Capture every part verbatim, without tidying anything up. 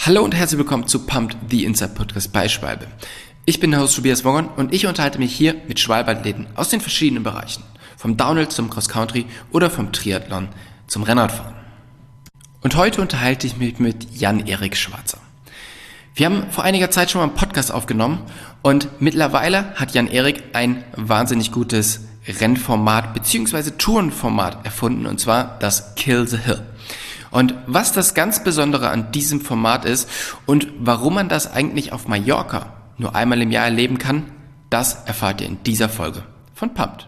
Hallo und herzlich willkommen zu Pumped, the Inside Podcast bei Schwalbe. Ich bin der Host Tobias Wongern und ich unterhalte mich hier mit Schwalbe-Athleten aus den verschiedenen Bereichen. Vom Downhill zum Cross-Country oder vom Triathlon zum Rennradfahren. Und heute unterhalte ich mich mit Jan-Erik Schwarzer. Wir haben vor einiger Zeit schon mal einen Podcast aufgenommen und mittlerweile hat Jan-Erik ein wahnsinnig gutes Rennformat bzw. Tourenformat erfunden, und zwar das Kill the Hill. Und was das ganz Besondere an diesem Format ist und warum man das eigentlich auf Mallorca nur einmal im Jahr erleben kann, das erfahrt ihr in dieser Folge von Pumped.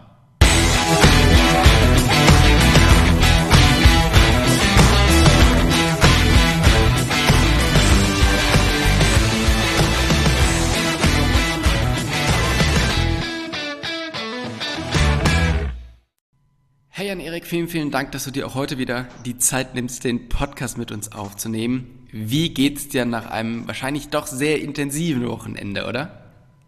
Hey Jan-Erik, vielen, vielen Dank, dass du dir auch heute wieder die Zeit nimmst, den Podcast mit uns aufzunehmen. Wie geht's dir nach einem wahrscheinlich doch sehr intensiven Wochenende, oder?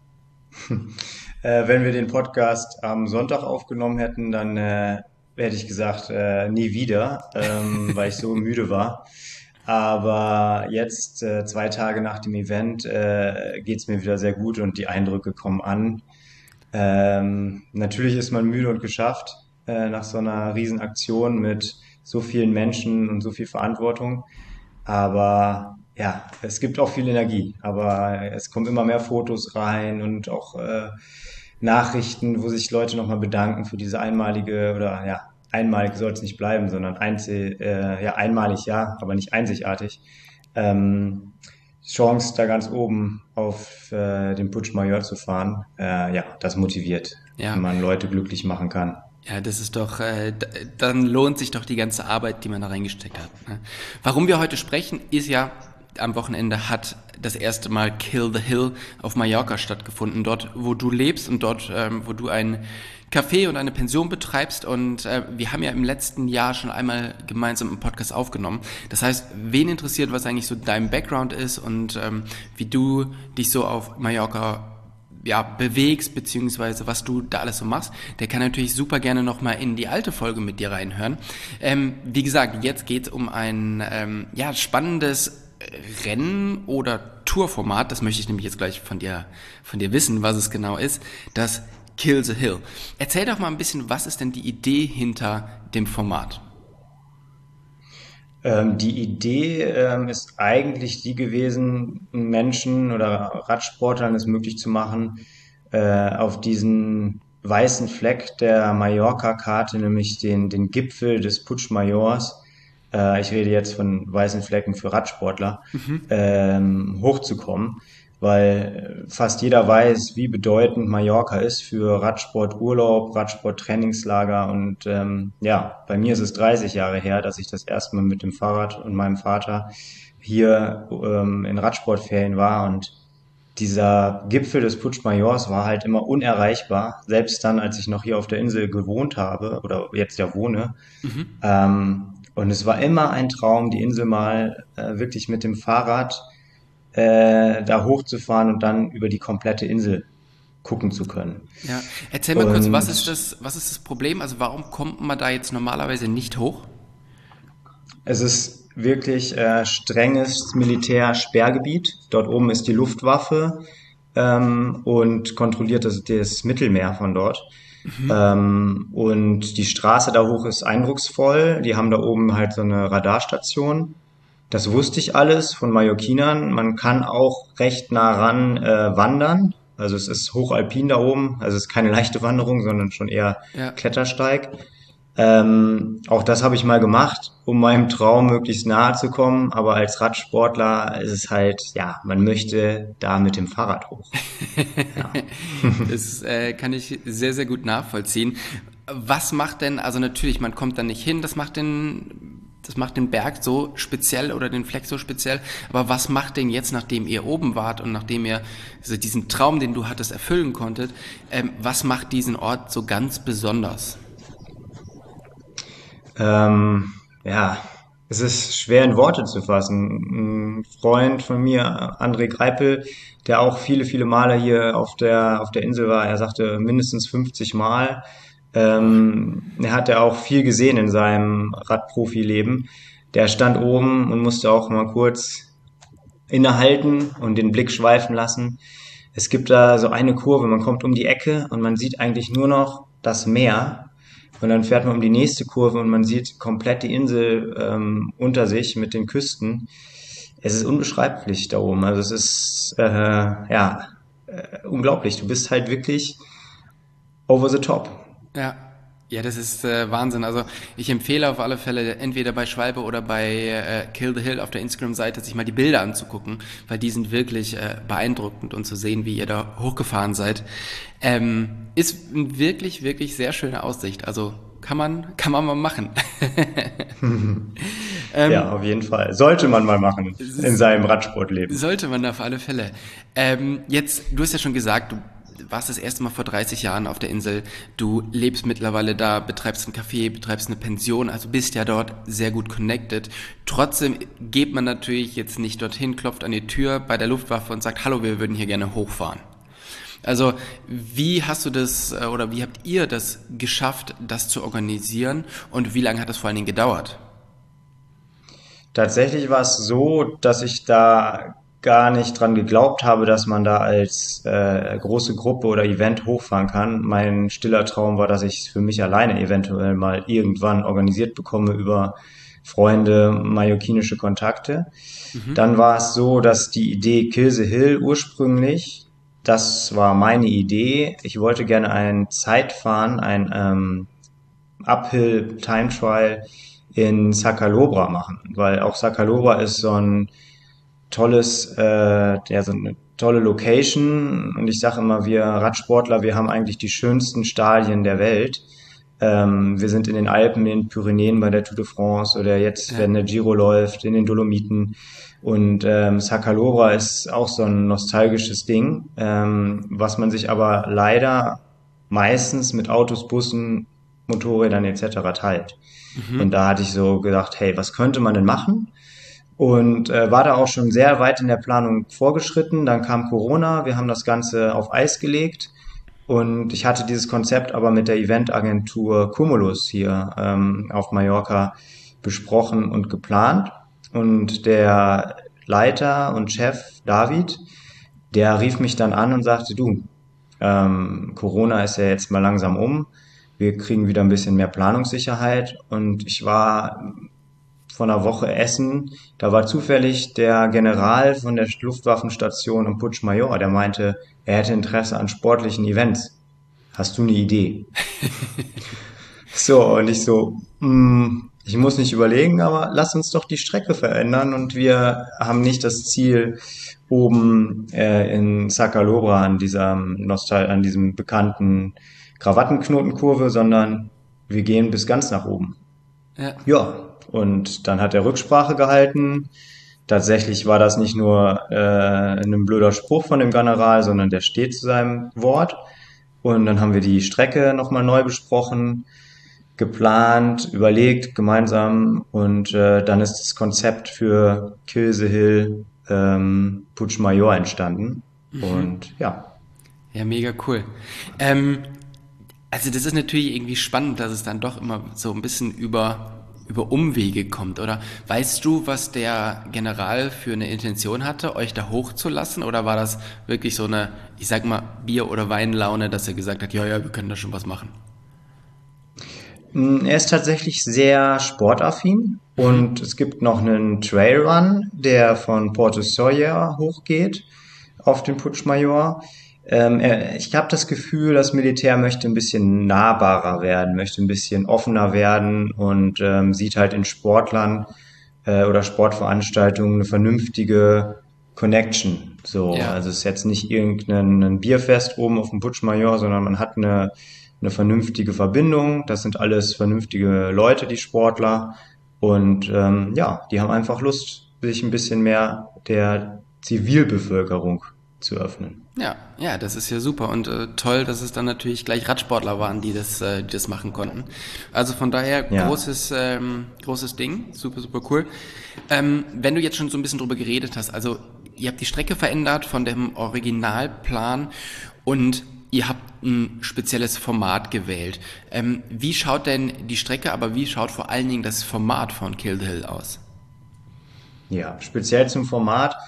Äh, wenn wir den Podcast am Sonntag aufgenommen hätten, dann äh, hätte ich gesagt, äh, nie wieder, ähm, weil ich so müde war. Aber jetzt, äh, zwei Tage nach dem Event, äh, geht's mir wieder sehr gut und die Eindrücke kommen an. Ähm, natürlich ist man müde und geschafft äh, nach so einer Riesenaktion mit so vielen Menschen und so viel Verantwortung. Aber ja, es gibt auch viel Energie. Aber es kommen immer mehr Fotos rein und auch äh, Nachrichten, wo sich Leute nochmal bedanken für diese einmalige oder ja, einmalig soll es nicht bleiben, sondern einzel, äh, ja, einmalig ja, aber nicht einzigartig. Ähm, Chance da ganz oben auf äh, den Puigdemont zu fahren, äh, ja, das motiviert, Ja, wenn man Leute glücklich machen kann. ja, das ist doch, äh, d- dann lohnt sich doch die ganze Arbeit, die man da reingesteckt hat. Ne? Warum wir heute sprechen, ist ja, am Wochenende hat das erste Mal Kill the Hill auf Mallorca stattgefunden, dort, wo du lebst und dort, ähm, wo du ein Café und eine Pension betreibst. Und äh, wir haben ja im letzten Jahr schon einmal gemeinsam einen Podcast aufgenommen. Das heißt, wen interessiert, was eigentlich so dein Background ist und ähm, wie du dich so auf Mallorca ja, bewegst, beziehungsweise was du da alles so machst, der kann natürlich super gerne nochmal in die alte Folge mit dir reinhören. Ähm, wie gesagt, jetzt geht es um ein ähm, ja, spannendes Rennen- oder Tourformat, das möchte ich nämlich jetzt gleich von dir, von dir wissen, was es genau ist, das Kill the Hill. Erzähl doch mal ein bisschen, was ist denn die Idee hinter dem Format? Ähm, die Idee ähm, ist eigentlich die gewesen, Menschen oder Radsportlern es möglich zu machen, äh, auf diesen weißen Fleck der Mallorca-Karte, nämlich den, den Gipfel des Puigdemont, äh, ich rede jetzt von weißen Flecken für Radsportler, ähm, hochzukommen, weil äh, fast jeder weiß, wie bedeutend Mallorca ist für Radsporturlaub, Radsporttrainingslager und ähm, ja, bei mir ist es dreißig Jahre her, dass ich das erste Mal mit dem Fahrrad und meinem Vater hier ähm, in Radsportferien war und dieser Gipfel des Puigdemont war halt immer unerreichbar, selbst dann, als ich noch hier auf der Insel gewohnt habe oder jetzt ja wohne. Mhm. Ähm, und es war immer ein Traum, die Insel mal äh, wirklich mit dem Fahrrad äh, da hochzufahren und dann über die komplette Insel gucken zu können. Ja, erzähl mal kurz, was ist Und das, was ist das Problem? Also warum kommt man da jetzt normalerweise nicht hoch? es ist wirklich äh, strenges Militärsperrgebiet. Dort oben ist die Luftwaffe ähm, und kontrolliert das, das Mittelmeer von dort. Ähm, und die Straße da hoch ist eindrucksvoll. Die haben da oben halt so eine Radarstation. Das wusste ich alles von Mallorquinern. Man kann auch recht nah ran äh, wandern. Also es ist hochalpin da oben. Also es ist keine leichte Wanderung, sondern schon eher Ja. Klettersteig. Ähm, auch das habe ich mal gemacht, um meinem Traum möglichst nahe zu kommen. Aber als Radsportler ist es halt, ja, man möchte da mit dem Fahrrad hoch. Ja. Das äh, kann ich sehr, sehr gut nachvollziehen. Was macht denn, also natürlich, man kommt da nicht hin, das macht den, das macht den Berg so speziell oder den Fleck so speziell, aber was macht denn jetzt, nachdem ihr oben wart und nachdem ihr also diesen Traum, den du hattest, erfüllen konntet, ähm, was macht diesen Ort so ganz besonders? Ähm, ja, es ist schwer in Worte zu fassen. Ein Freund von mir, André Greipel, der auch viele, viele Male hier auf der, auf der Insel war, er sagte mindestens fünfzig Mal. Ähm, er hat ja auch viel gesehen in seinem Radprofi-Leben. Der stand oben und musste auch mal kurz innehalten und den Blick schweifen lassen. Es gibt da so eine Kurve, man kommt um die Ecke und man sieht eigentlich nur noch das Meer. Und dann fährt man um die nächste Kurve und man sieht komplett die Insel ähm, unter sich mit den Küsten. Es ist unbeschreiblich da oben. Also es ist äh, ja äh, unglaublich. Du bist halt wirklich over the top. Ja. Ja, das ist äh, Wahnsinn. Also ich empfehle auf alle Fälle entweder bei Schwalbe oder bei äh, Kill the Hill auf der Instagram-Seite sich mal die Bilder anzugucken, weil die sind wirklich äh, beeindruckend und zu sehen, wie ihr da hochgefahren seid. Ähm, ist eine wirklich, wirklich sehr schöne Aussicht. Also kann man, kann man mal machen. Ja, ähm, auf jeden Fall. Sollte man mal machen es in ist, seinem Radsportleben. sollte man auf alle Fälle. Ähm, jetzt, du hast ja schon gesagt, du warst das erste Mal vor dreißig Jahren auf der Insel. Du lebst mittlerweile da, betreibst ein Café, betreibst eine Pension, also bist ja dort sehr gut connected. Trotzdem geht man natürlich jetzt nicht dorthin, klopft an die Tür bei der Luftwaffe und sagt, hallo, wir würden hier gerne hochfahren. Also wie hast du das äh, oder wie habt ihr das geschafft, das zu organisieren und wie lange hat das vor allen Dingen gedauert? Tatsächlich war es so, dass ich da gar nicht dran geglaubt habe, dass man da als äh, große Gruppe oder Event hochfahren kann. Mein stiller Traum war, dass ich es für mich alleine eventuell mal irgendwann organisiert bekomme über Freunde, mallorquinische Kontakte. Mhm. Dann war es so, dass die Idee Kill the Hill ursprünglich, das war meine Idee. Ich wollte gerne ein Zeitfahren, ein ähm, Uphill Time Trial in Sakalobra machen, weil auch Sakalobra ist so ein tolles, äh, ja, so eine tolle Location. Und ich sage immer, wir Radsportler, wir haben eigentlich die schönsten Stadien der Welt. Ähm, wir sind in den Alpen, in den Pyrenäen bei der Tour de France oder jetzt, Ja. wenn der Giro läuft, in den Dolomiten. Und ähm, Sakalobra ist auch so ein nostalgisches Ding, ähm, was man sich aber leider meistens mit Autos, Bussen, Motorrädern et cetera teilt. Und Mhm. da hatte ich so gedacht, hey, was könnte man denn machen? Und äh, war da auch schon sehr weit in der Planung vorgeschritten. Dann kam Corona, wir haben das Ganze auf Eis gelegt und ich hatte dieses Konzept aber mit der Eventagentur Cumulus hier ähm, auf Mallorca besprochen und geplant. Und der Leiter und Chef David, der rief mich dann an und sagte, du, ähm, Corona ist ja jetzt mal langsam um. Wir kriegen wieder ein bisschen mehr Planungssicherheit. Und ich war vor einer Woche essen. Da war zufällig der General von der Luftwaffenstation in Puigmayor, der meinte, er hätte Interesse an sportlichen Events. Hast du eine Idee? So, und ich so, mm, ich muss nicht überlegen, aber lass uns doch die Strecke verändern und wir haben nicht das Ziel, oben äh, in Sakalobra an diesem Nostal an diesem bekannten Krawattenknotenkurve, sondern wir gehen bis ganz nach oben. Ja. Ja, und dann hat er Rücksprache gehalten. Tatsächlich war das nicht nur äh, ein blöder Spruch von dem General, sondern der steht zu seinem Wort. Und dann haben wir die Strecke nochmal neu besprochen, geplant, überlegt gemeinsam und äh, dann ist das Konzept für Kill the Hill ähm, Puigmayor entstanden. Und ja, Ja, mega cool. Ähm, also das ist natürlich irgendwie spannend, dass es dann doch immer so ein bisschen über, über Umwege kommt, oder? Weißt du, was der General für eine Intention hatte, euch da hochzulassen? Oder war das wirklich so eine, ich sag mal, Bier- oder Weinlaune, dass er gesagt hat, ja, ja, wir können da schon was machen? Mm, er ist tatsächlich sehr sportaffin und es gibt noch einen Trailrun, der von Porto Sawyer hochgeht auf den Puigmayor. Ähm, er, ich habe das Gefühl, das Militär möchte ein bisschen nahbarer werden, möchte ein bisschen offener werden und ähm, sieht halt in Sportlern äh, oder Sportveranstaltungen eine vernünftige Connection. So, Ja. also es ist jetzt nicht irgendein ein Bierfest oben auf dem Puigmayor, sondern man hat eine eine vernünftige Verbindung. Das sind alles vernünftige Leute, die Sportler. Und ähm, ja, die haben einfach Lust, sich ein bisschen mehr der Zivilbevölkerung zu öffnen. Ja, ja, das ist ja super und äh, toll, dass es dann natürlich gleich Radsportler waren, die das, äh, die das machen konnten. Also von daher Ja. großes, ähm, großes Ding, super, super cool. Ähm, wenn du jetzt schon so ein bisschen drüber geredet hast, also ihr habt die Strecke verändert von dem Originalplan und ihr habt ein spezielles Format gewählt. Ähm, wie schaut denn die Strecke, aber wie schaut vor allen Dingen das Format von Kill the Hill aus? Ja, speziell zum Format.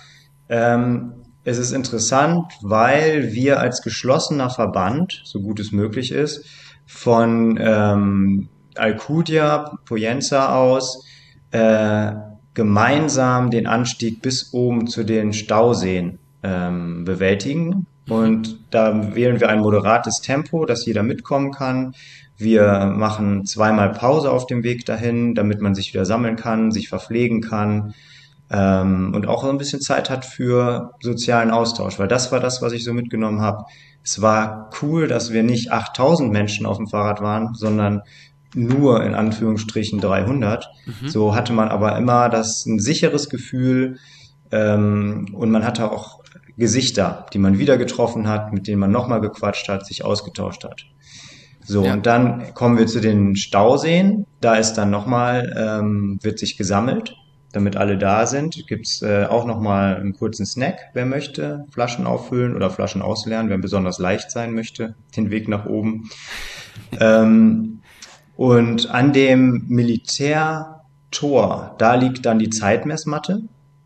Ähm, es ist interessant, weil wir als geschlossener Verband, so gut es möglich ist, von ähm, Alcudia, Poyenza aus äh, gemeinsam den Anstieg bis oben zu den Stauseen ähm, bewältigen. Und da wählen wir ein moderates Tempo, dass jeder mitkommen kann. Wir machen zweimal Pause auf dem Weg dahin, damit man sich wieder sammeln kann, sich verpflegen kann ähm, und auch so ein bisschen Zeit hat für sozialen Austausch, weil das war das, was ich so mitgenommen habe. Es war cool, dass wir nicht achttausend Menschen auf dem Fahrrad waren, sondern nur in Anführungsstrichen dreihundert. So hatte man aber immer das ein sicheres Gefühl ähm, und man hatte auch Gesichter, die man wieder getroffen hat, mit denen man nochmal gequatscht hat, sich ausgetauscht hat. So, Ja, und dann kommen wir zu den Stauseen. Da ist dann nochmal, ähm, wird sich gesammelt, damit alle da sind. Gibt's äh, auch nochmal einen kurzen Snack, wer möchte. Flaschen auffüllen oder Flaschen ausleeren, wer besonders leicht sein möchte, den Weg nach oben. Ähm, und an dem Militärtor, da liegt dann die Zeitmessmatte.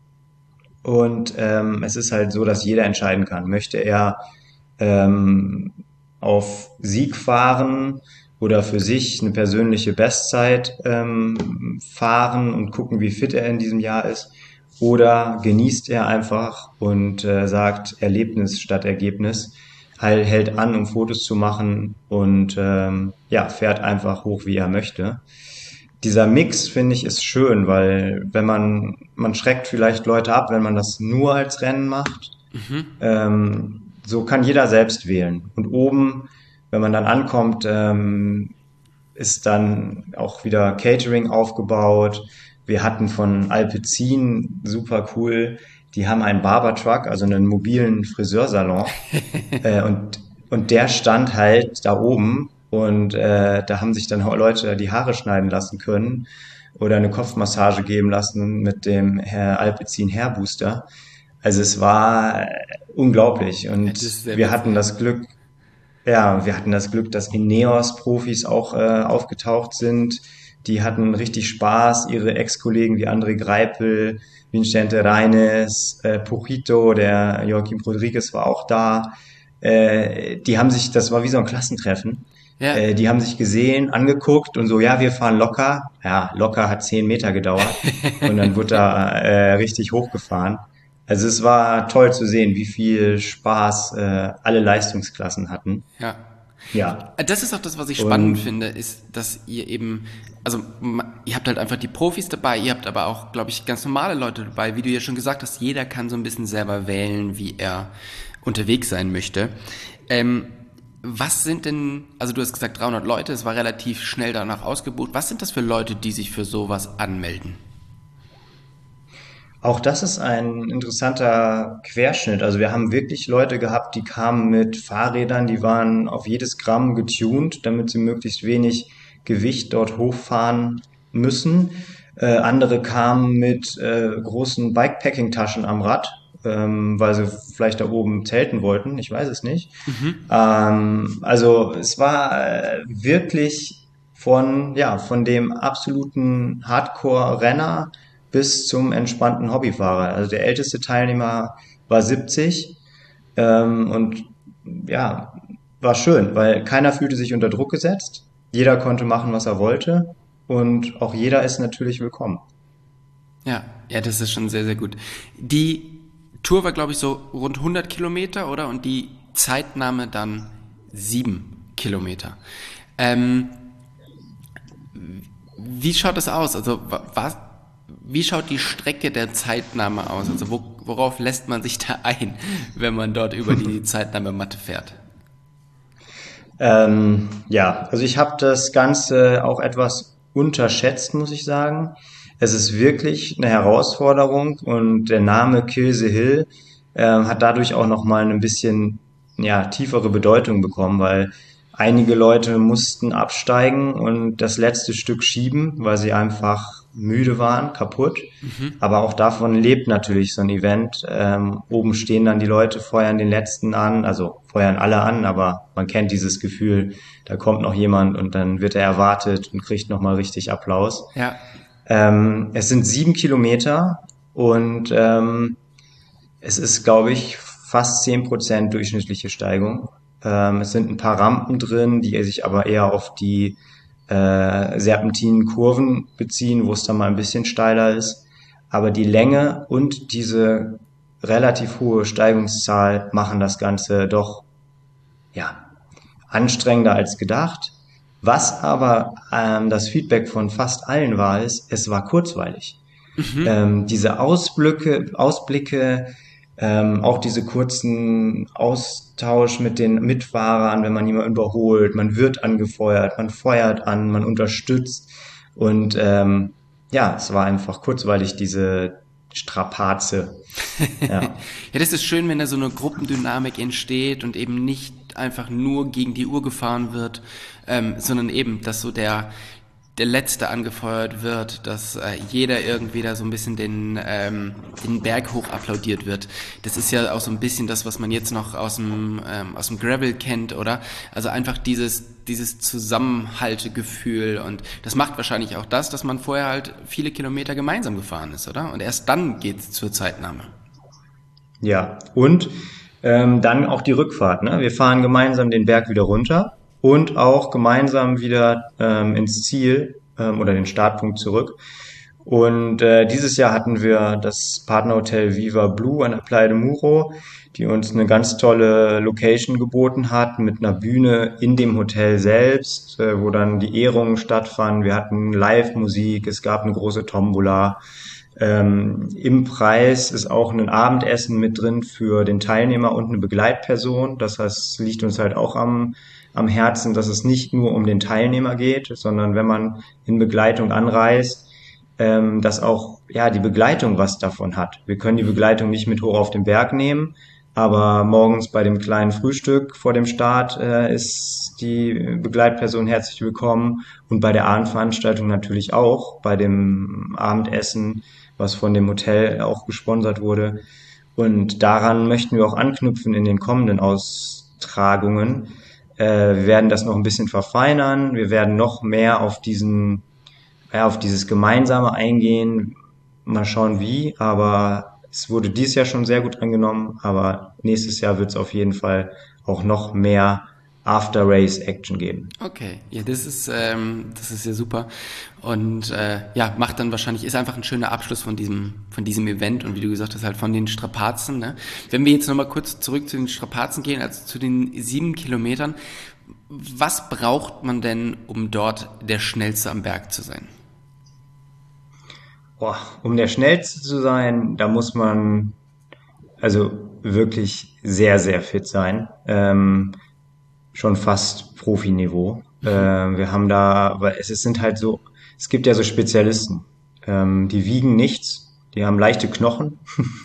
Und ähm, es ist halt so, dass jeder entscheiden kann. Möchte er ähm, auf Sieg fahren oder für sich eine persönliche Bestzeit ähm, fahren und gucken, wie fit er in diesem Jahr ist? Oder genießt er einfach und äh, sagt Erlebnis statt Ergebnis, halt, hält an, um Fotos zu machen und ähm, ja, fährt einfach hoch, wie er möchte. Dieser Mix, finde ich, ist schön, weil wenn man, man schreckt vielleicht Leute ab, wenn man das nur als Rennen macht. Ähm, so kann jeder selbst wählen. Und oben, wenn man dann ankommt, ähm, ist dann auch wieder Catering aufgebaut. Wir hatten von Alpecin, super cool, die haben einen Barbertruck, also einen mobilen Friseursalon. Äh, und, und der stand halt da oben und äh, da haben sich dann Leute die Haare schneiden lassen können oder eine Kopfmassage geben lassen mit dem Herr Alpecin Hairbooster. Also es war unglaublich ja, das und ist sehr wir hatten witzig. das Glück, ja, wir hatten das Glück, dass Ineos-Profis auch äh, aufgetaucht sind. Die hatten richtig Spaß. Ihre Ex-Kollegen wie André Greipel, Vicente Reines, äh, Pujito, der Joaquim Rodriguez war auch da. Äh, die haben sich, das war wie so ein Klassentreffen. Ja. Äh, die haben sich gesehen, angeguckt und so, ja, wir fahren locker. Ja, locker hat zehn Meter gedauert. Und dann wurde da äh, richtig hochgefahren. Also es war toll zu sehen, wie viel Spaß äh, alle Leistungsklassen hatten. Ja. Ja, Das ist auch das, was ich spannend und finde, ist, dass ihr eben, also ma- ihr habt halt einfach die Profis dabei, ihr habt aber auch, glaube ich, ganz normale Leute dabei. Wie du ja schon gesagt hast, jeder kann so ein bisschen selber wählen, wie er unterwegs sein möchte. Ähm, was sind denn, also du hast gesagt dreihundert Leute, es war relativ schnell danach ausgebucht. Was sind das für Leute, die sich für sowas anmelden? auch das ist ein interessanter Querschnitt. Also wir haben wirklich Leute gehabt, die kamen mit Fahrrädern, die waren auf jedes Gramm getuned, damit sie möglichst wenig Gewicht dort hochfahren müssen. Äh, andere kamen mit äh, großen Bikepacking-Taschen am Rad, ähm, weil sie vielleicht da oben zelten wollten. Ich weiß es nicht. Ähm, also es war äh, wirklich von, ja, von dem absoluten Hardcore-Renner bis zum entspannten Hobbyfahrer. Also der älteste Teilnehmer war siebzig ähm, und ja, war schön, weil keiner fühlte sich unter Druck gesetzt. Jeder konnte machen, was er wollte und auch jeder ist natürlich willkommen. Ja, ja, das ist schon sehr, sehr gut. Die Tour war, glaube ich, so rund hundert Kilometer, oder? Und die Zeitnahme dann sieben Kilometer. Ähm, wie schaut das aus? Also, wa- was, wie schaut die Strecke der Zeitnahme aus? Also, wo, worauf lässt man sich da ein, wenn man dort über die Zeitnahmematte fährt? Ähm, ja, also ich habe das Ganze auch etwas unterschätzt, muss ich sagen. Es ist wirklich eine Herausforderung und der Name Kill the Hill ähm, hat dadurch auch noch mal ein bisschen ja, tiefere Bedeutung bekommen, weil einige Leute mussten absteigen und das letzte Stück schieben, weil sie einfach müde waren, kaputt. Aber auch davon lebt natürlich so ein Event. Ähm, oben stehen dann die Leute, feuern den letzten an, also feuern alle an, aber man kennt dieses Gefühl, da kommt noch jemand und dann wird er erwartet und kriegt nochmal richtig Applaus. Ja, Ähm, es sind sieben Kilometer und ähm, Es ist, glaube ich, fast zehn Prozent durchschnittliche Steigung. Ähm, es sind ein paar Rampen drin, die sich aber eher auf die äh, serpentinen Kurven beziehen, wo es dann mal ein bisschen steiler ist. Aber die Länge und diese relativ hohe Steigungszahl machen das Ganze doch, ja, anstrengender als gedacht. Was aber ähm, das Feedback von fast allen war, ist, es war kurzweilig. Mhm. Ähm, diese Ausblicke, Ausblicke, ähm, auch diese kurzen Austausch mit den Mitfahrern, wenn man jemanden überholt, man wird angefeuert, man feuert an, man unterstützt und ähm, ja, es war einfach kurzweilig diese Strapaze. Ja. Ja, das ist schön, wenn da so eine Gruppendynamik entsteht und eben nicht einfach nur gegen die Uhr gefahren wird, ähm, sondern eben, dass so der, der Letzte angefeuert wird, dass äh, jeder irgendwie da so ein bisschen den, ähm, den Berg hoch applaudiert wird. Das ist ja auch so ein bisschen das, was man jetzt noch aus dem, ähm, aus dem Gravel kennt, oder? Also einfach dieses, dieses Zusammenhaltegefühl, und das macht wahrscheinlich auch das, dass man vorher halt viele Kilometer gemeinsam gefahren ist, oder? Und erst dann geht's zur Zeitnahme. Ja, und ähm, dann auch die Rückfahrt. Ne? Wir fahren gemeinsam den Berg wieder runter und auch gemeinsam wieder ähm, ins Ziel ähm, oder den Startpunkt zurück. Und äh, dieses Jahr hatten wir das Partnerhotel Viva Blue an der Playa de Muro, die uns eine ganz tolle Location geboten hat mit einer Bühne in dem Hotel selbst, äh, wo dann die Ehrungen stattfanden. Wir hatten Live-Musik, es gab eine große Tombola. Ähm, im Preis ist auch ein Abendessen mit drin für den Teilnehmer und eine Begleitperson. Das heißt, es liegt uns halt auch am, am Herzen, dass es nicht nur um den Teilnehmer geht, sondern wenn man in Begleitung anreist, ähm, dass auch ja die Begleitung was davon hat. Wir können die Begleitung nicht mit hoch auf den Berg nehmen, aber morgens bei dem kleinen Frühstück vor dem Start äh, ist die Begleitperson herzlich willkommen und bei der Abendveranstaltung natürlich auch, bei dem Abendessen, was von dem Hotel auch gesponsert wurde. Und daran möchten wir auch anknüpfen in den kommenden Austragungen. Äh, wir werden das noch ein bisschen verfeinern. Wir werden noch mehr auf diesen, ja, auf dieses Gemeinsame eingehen. Mal schauen wie, aber es wurde dieses Jahr schon sehr gut angenommen, aber nächstes Jahr wird es auf jeden Fall auch noch mehr After-Race-Action geben. Okay, ja, das ist, ähm, das ist ja super. Und äh, ja, macht dann wahrscheinlich, ist einfach ein schöner Abschluss von diesem, von diesem Event und wie du gesagt hast, halt von den Strapazen. Ne? Wenn wir jetzt nochmal kurz zurück zu den Strapazen gehen, also zu den sieben Kilometern, was braucht man denn, um dort der Schnellste am Berg zu sein? Boah, um der Schnellste zu sein, da muss man also wirklich sehr, sehr fit sein. Ähm, schon fast Profiniveau. Äh, wir haben da, weil es, es sind halt so, es gibt ja so Spezialisten, ähm, die wiegen nichts, die haben leichte Knochen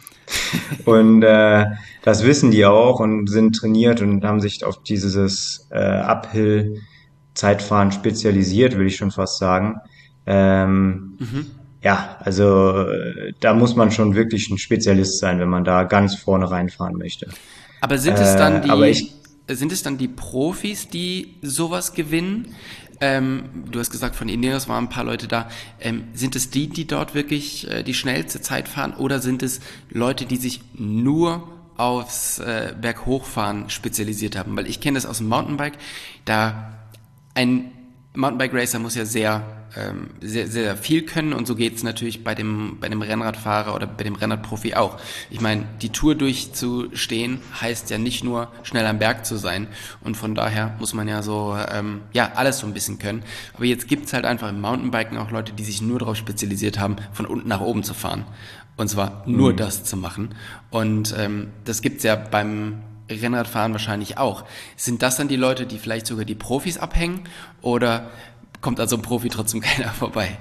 und äh, das wissen die auch und sind trainiert und haben sich auf dieses äh, Uphill-Zeitfahren spezialisiert, würde ich schon fast sagen. Ähm, ja, also äh, da muss man schon wirklich ein Spezialist sein, wenn man da ganz vorne reinfahren möchte. Aber Äh, sind es dann aber die, ich sind es dann die Profis, die sowas gewinnen? Ähm, du hast gesagt, von Ineos waren ein paar Leute da. Ähm, sind es die, die dort wirklich äh, die schnellste Zeit fahren, oder sind es Leute, die sich nur aufs äh, Berghochfahren spezialisiert haben? Weil ich kenne das aus dem Mountainbike. Da ein Mountainbike Racer muss ja sehr, ähm, sehr, sehr viel können, und so geht's natürlich bei dem, bei dem Rennradfahrer oder bei dem Rennradprofi auch. Ich meine, die Tour durchzustehen heißt ja nicht nur schnell am Berg zu sein, und von daher muss man ja so, ähm, ja, alles so ein bisschen können. Aber jetzt gibt's halt einfach im Mountainbiken auch Leute, die sich nur darauf spezialisiert haben, von unten nach oben zu fahren. Und zwar nur das zu machen. Und ähm, das gibt's ja beim Rennradfahren wahrscheinlich auch. Sind das dann die Leute, die vielleicht sogar die Profis abhängen, oder kommt also ein Profi trotzdem keiner vorbei?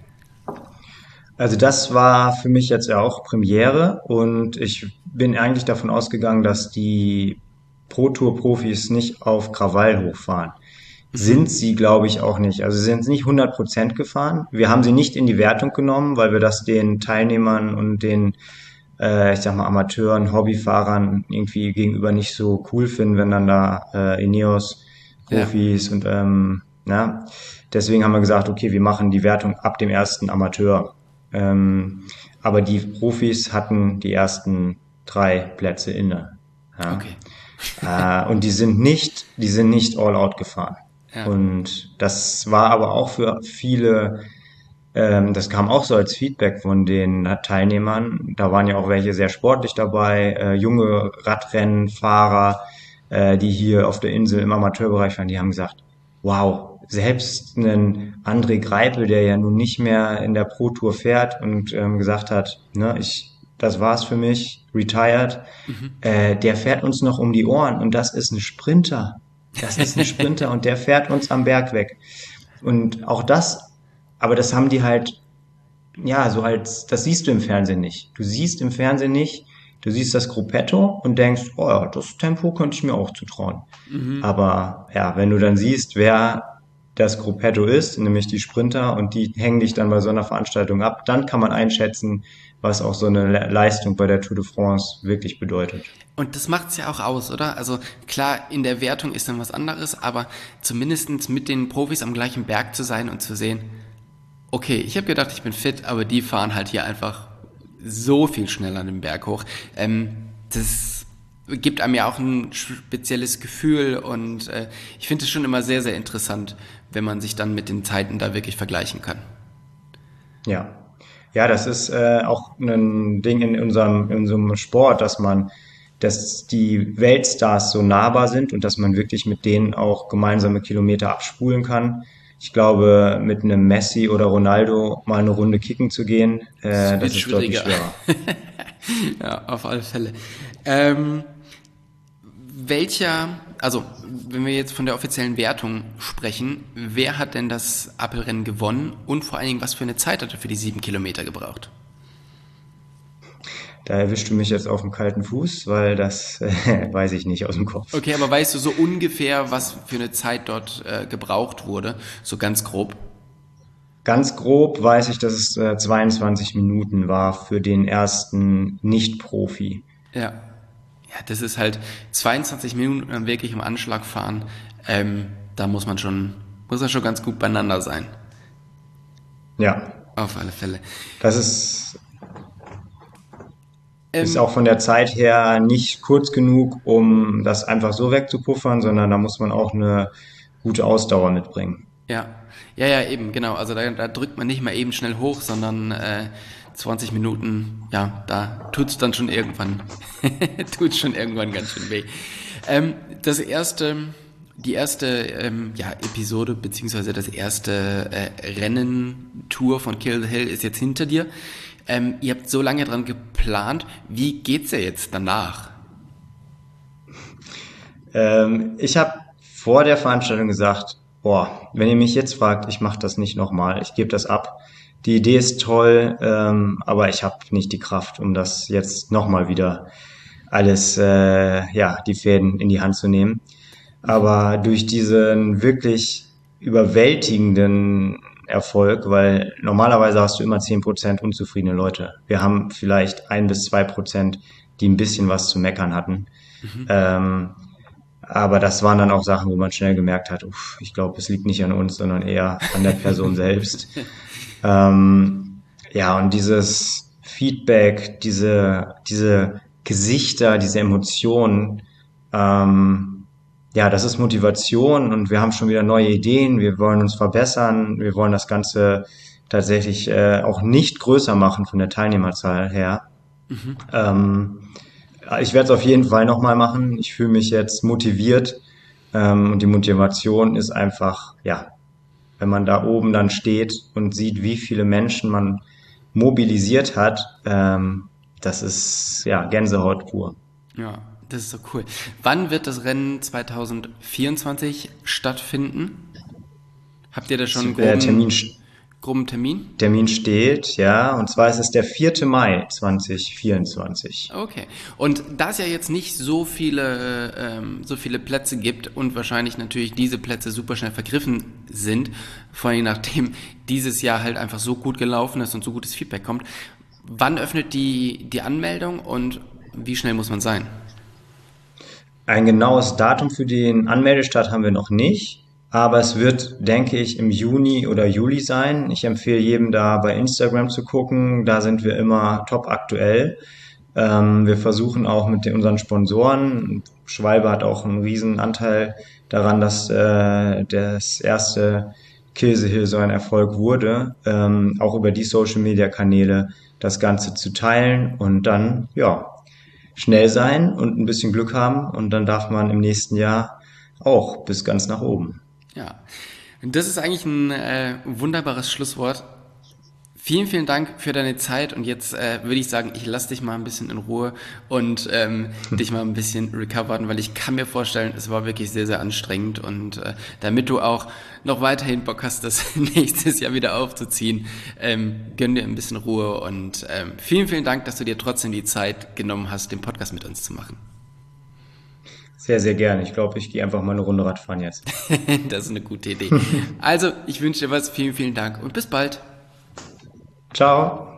Also das war für mich jetzt ja auch Premiere und ich bin eigentlich davon ausgegangen, dass die Pro Tour Profis nicht auf Krawall hochfahren. Sind sie, glaube ich, auch nicht. Also sie sind nicht hundert Prozent gefahren. Wir haben sie nicht in die Wertung genommen, weil wir das den Teilnehmern und den, äh, ich sag mal, Amateuren, Hobbyfahrern irgendwie gegenüber nicht so cool finden, wenn dann da äh, Ineos Ja. Profis und ähm, na, deswegen haben wir gesagt, okay, wir machen die Wertung ab dem ersten Amateur. Ähm, aber die Profis hatten die ersten drei Plätze inne. Ja. Okay. Äh, und die sind nicht, die sind nicht all out gefahren. Ja. Und das war aber auch für viele, ähm, das kam auch so als Feedback von den Teilnehmern. Da waren ja auch welche sehr sportlich dabei, äh, junge Radrennenfahrer, äh, die hier auf der Insel im Amateurbereich waren, die haben gesagt, wow, selbst ein André Greipel, der ja nun nicht mehr in der Pro Tour fährt und ähm, gesagt hat, ne, ich, das war's für mich, retired, äh, der fährt uns noch um die Ohren und das ist ein Sprinter. Das ist ein Sprinter und der fährt uns am Berg weg. Und auch das, aber das haben die halt, ja, so als, das siehst du im Fernsehen nicht. Du siehst im Fernsehen nicht, du siehst das Gruppetto und denkst, oh ja, das Tempo könnte ich mir auch zutrauen. Aber ja, wenn du dann siehst, wer das Gruppetto ist, nämlich die Sprinter, und die hängen dich dann bei so einer Veranstaltung ab, dann kann man einschätzen, was auch so eine Le- Leistung bei der Tour de France wirklich bedeutet. Und das macht's ja auch aus, oder? Also klar, in der Wertung ist dann was anderes, aber zumindestens mit den Profis am gleichen Berg zu sein und zu sehen, okay, ich habe gedacht, ich bin fit, aber die fahren halt hier einfach so viel schneller den Berg hoch. Ähm, das gibt einem ja auch ein spezielles Gefühl und äh, ich finde es schon immer sehr, sehr interessant, wenn man sich dann mit den Zeiten da wirklich vergleichen kann. Ja. Ja, das ist äh, auch ein Ding in unserem, in unserem Sport, dass man, dass die Weltstars so nahbar sind und dass man wirklich mit denen auch gemeinsame Kilometer abspulen kann. Ich glaube, mit einem Messi oder Ronaldo mal eine Runde kicken zu gehen, Es äh, wird das ist deutlich schwieriger. schwerer. Ja, auf alle Fälle. Ähm, welcher, also wenn wir jetzt von der offiziellen Wertung sprechen, wer hat denn das Apelrennen gewonnen und vor allen Dingen, was für eine Zeit hat er für die sieben Kilometer gebraucht? Da erwischst du mich jetzt auf dem kalten Fuß, weil das äh, weiß ich nicht aus dem Kopf. Okay, aber weißt du so ungefähr, was für eine Zeit dort äh, gebraucht wurde? So ganz grob. Ganz grob weiß ich, dass es äh, zweiundzwanzig Minuten war für den ersten Nicht-Profi. Ja. Ja, das ist halt zweiundzwanzig Minuten dann wirklich im Anschlag fahren. Ähm, da muss man schon, muss man schon ganz gut beieinander sein. Ja, Auf alle Fälle. das ist ist Ähm, auch von der Zeit her nicht kurz genug, um das einfach so wegzupuffern, sondern da muss man auch eine gute Ausdauer mitbringen. Ja, ja, ja, eben, genau. Also da, da drückt man nicht mal eben schnell hoch, sondern äh, zwanzig Minuten, ja, da tut's dann schon irgendwann, tut's schon irgendwann ganz schön weh. Ähm, das erste, die erste ähm, ja, Episode beziehungsweise das erste äh, Rennen-Tour von Kill the Hill ist jetzt hinter dir. Ähm, ihr habt so lange dran geplant. Wie geht's ja jetzt danach? Ähm, ich habe vor der Veranstaltung gesagt, boah, wenn ihr mich jetzt fragt, ich mache das nicht nochmal, ich gebe das ab. Die Idee ist toll, ähm, aber ich habe nicht die Kraft, um das jetzt nochmal wieder alles, äh, ja, die Fäden in die Hand zu nehmen. Aber durch diesen wirklich überwältigenden Erfolg, weil normalerweise hast du immer zehn Prozent unzufriedene Leute. Wir haben vielleicht ein bis zwei Prozent, die ein bisschen was zu meckern hatten. Ähm, aber das waren dann auch Sachen, wo man schnell gemerkt hat, uff, ich glaube, es liegt nicht an uns, sondern eher an der Person selbst. Ähm, ja, und dieses Feedback, diese, diese Gesichter, diese Emotionen, ähm, ja, das ist Motivation und wir haben schon wieder neue Ideen, wir wollen uns verbessern, wir wollen das Ganze tatsächlich äh, auch nicht größer machen von der Teilnehmerzahl her. Ähm, ich werde es auf jeden Fall nochmal machen. Ich fühle mich jetzt motiviert ähm, und die Motivation ist einfach, ja, wenn man da oben dann steht und sieht, wie viele Menschen man mobilisiert hat, ähm, das ist ja Gänsehaut pur. Ja, das ist so cool. Wann wird das Rennen zwanzig vierundzwanzig stattfinden? Habt ihr da schon einen Der Termin, groben, groben Termin? Termin steht, ja, und zwar ist es der vierte Mai zwanzig vierundzwanzig. Okay. Und da es ja jetzt nicht so viele, ähm, so viele Plätze gibt und wahrscheinlich natürlich diese Plätze super schnell vergriffen sind, vor allem nachdem dieses Jahr halt einfach so gut gelaufen ist und so gutes Feedback kommt, wann öffnet die, die Anmeldung und wie schnell muss man sein? Ein genaues Datum für den Anmeldestart haben wir noch nicht, aber es wird, denke ich, im Juni oder Juli sein. Ich empfehle jedem da bei Instagram zu gucken, da sind wir immer top aktuell. Ähm, wir versuchen auch mit den, unseren Sponsoren, Schwalbe hat auch einen riesen Anteil daran, dass äh, das erste Kill the Hill so ein Erfolg wurde, ähm, auch über die Social-Media-Kanäle das Ganze zu teilen und dann, ja, schnell sein und ein bisschen Glück haben und dann darf man im nächsten Jahr auch bis ganz nach oben. Ja, und das ist eigentlich ein äh, wunderbares Schlusswort. Vielen, vielen Dank für deine Zeit und jetzt äh, würde ich sagen, ich lasse dich mal ein bisschen in Ruhe und ähm, dich mal ein bisschen recovern, weil ich kann mir vorstellen, es war wirklich sehr, sehr anstrengend und äh, damit du auch noch weiterhin Bock hast, das nächstes Jahr wieder aufzuziehen, ähm, gönn dir ein bisschen Ruhe und ähm, vielen, vielen Dank, dass du dir trotzdem die Zeit genommen hast, den Podcast mit uns zu machen. Sehr, sehr gerne. Ich glaube, ich gehe einfach mal eine Runde Radfahren jetzt. Das ist eine gute Idee. Also, ich wünsche dir was, vielen, vielen Dank und bis bald. Ciao.